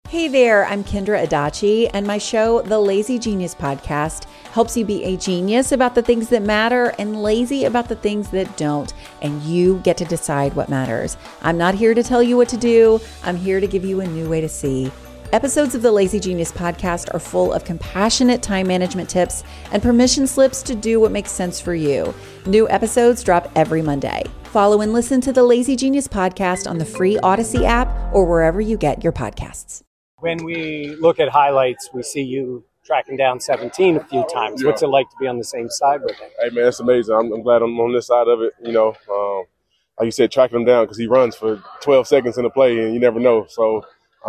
Hey there, I'm Kendra Adachi, and my show, The Lazy Genius Podcast, helps you be a genius about the things that matter and lazy about the things that don't, and you get to decide what matters. I'm not here to tell you what to do. I'm here to give you a new way to see. Episodes of the Lazy Genius Podcast are full of compassionate time management tips and permission slips to do what makes sense for you. New episodes drop every Monday. Follow and listen to the Lazy Genius Podcast on the free Odyssey app or wherever you get your podcasts. When we look at highlights, we see you tracking down 17 a few times. What's it like to be on the same side with him? Hey, man, it's amazing. I'm glad I'm on this side of it. You know, like you said, tracking him down because he runs for 12 seconds in a play, and you never know. So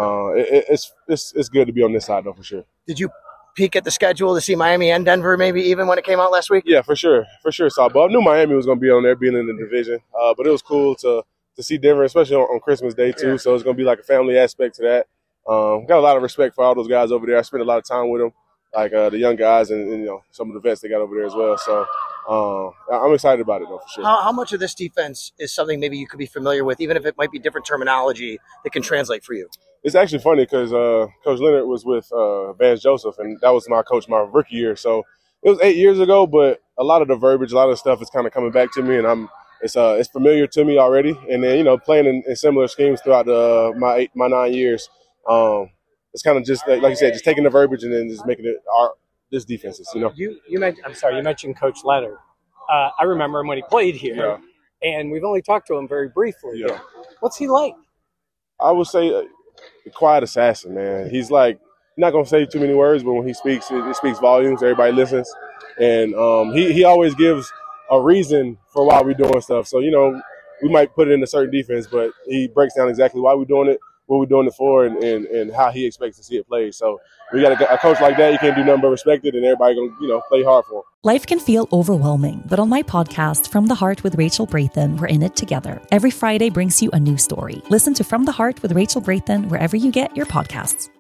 it's good to be on this side, though, for sure. Did you peek at the schedule to see Miami and Denver maybe even when it came out last week? Yeah, for sure. So, but I knew Miami was going to be on there, being in the division. But it was cool to see Denver, especially on Christmas Day, too. Yeah. So it's going to be like a family aspect to that. Got a lot of respect for all those guys over there. I spent a lot of time with them, like the young guys and you know, some of the vets they got over there as well. So I'm excited about it, though, for sure. How much of this defense is something maybe you could be familiar with, even if it might be different terminology that can translate for you? It's actually funny because Coach Leonard was with Vance Joseph, and that was my coach my rookie year. So it was 8 years ago, but a lot of the verbiage, a lot of the stuff is kind of coming back to me, and it's familiar to me already. And then, you know, playing in similar schemes throughout my 9 years, it's kind of just like you said, just taking the verbiage and then just making it this defenses. You know, you mentioned Coach Leonard. I remember him when he played here, and we've only talked to him very briefly. Yeah. What's he like? I would say a quiet assassin, man. He's like, not gonna say too many words, but when he speaks, it speaks volumes. Everybody listens, and he always gives a reason for why we're doing stuff. So, you know, we might put it in a certain defense, but he breaks down exactly why we're doing it, what we're doing it for, and how he expects to see it played. So we got a coach like that. You can't do nothing but respect it, and everybody gonna, you know, play hard for him. Life can feel overwhelming, but on my podcast, From the Heart with Rachel Brathen, we're in it together. Every Friday brings you a new story. Listen to From the Heart with Rachel Brathen wherever you get your podcasts.